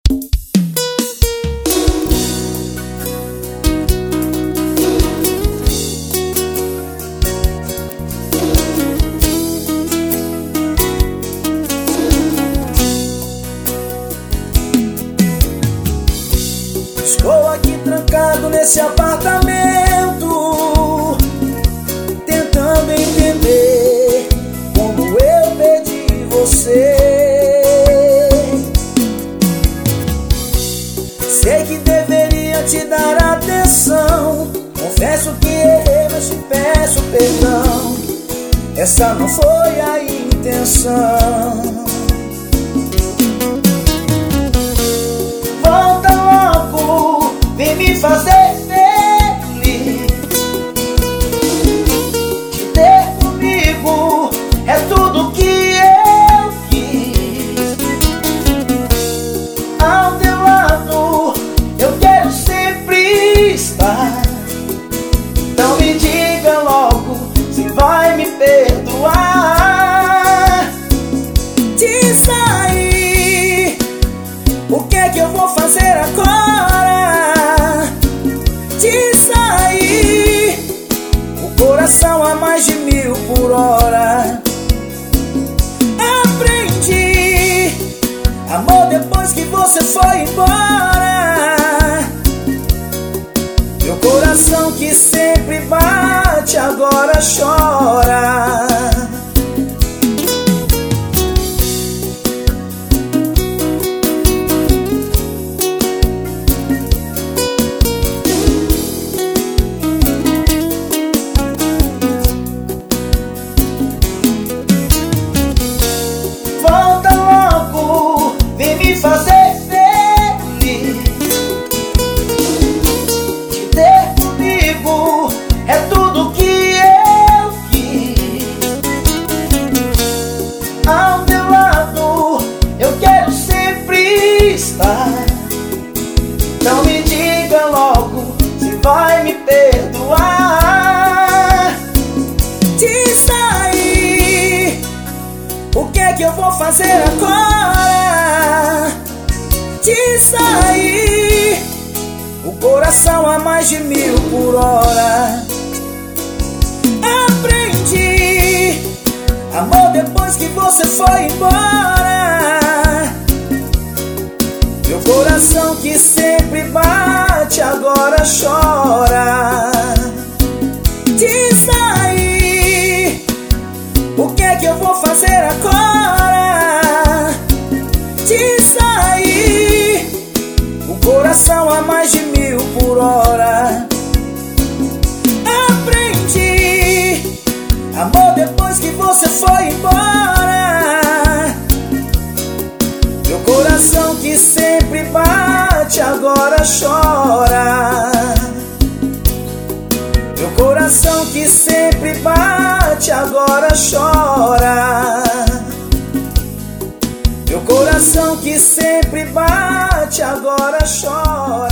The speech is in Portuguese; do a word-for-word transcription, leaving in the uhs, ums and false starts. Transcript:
Estou aqui trancado nesse apartamento, tentando entender como eu perdi você. Sei que deveria te dar atenção, confesso que errei, mas te peço perdão. Essa não foi a intenção. Volta logo, vem me fazer feliz. Te ter comigo é tudo que eu quis. Ao teu lado eu quero sempre estar. Então me diga logo se vai me perdoar. Diz aí, o que é que eu vou fazer agora? Diz aí, o coração a mais de mil por hora. Aprendi, amor, depois que você foi embora. Meu coração que sempre bate agora chora. Fazer feliz, te ter comigo é tudo que eu quis. Ao teu lado eu quero sempre estar. Então me diga logo se vai me perdoar. Diz aí, o que é que eu vou fazer agora? Diz aí, o coração a mais de mil por hora. Aprendi, amor, depois que você foi embora. Meu coração que sempre bate agora chora. Diz aí, o que é que eu vou fazer agora? Diz aí, o coração a mais de mil por hora. Aprendi, amor, depois que você foi embora. Meu coração que sempre bate agora chora. Meu coração que sempre bate agora chora. Meu coração que sempre bate agora chora.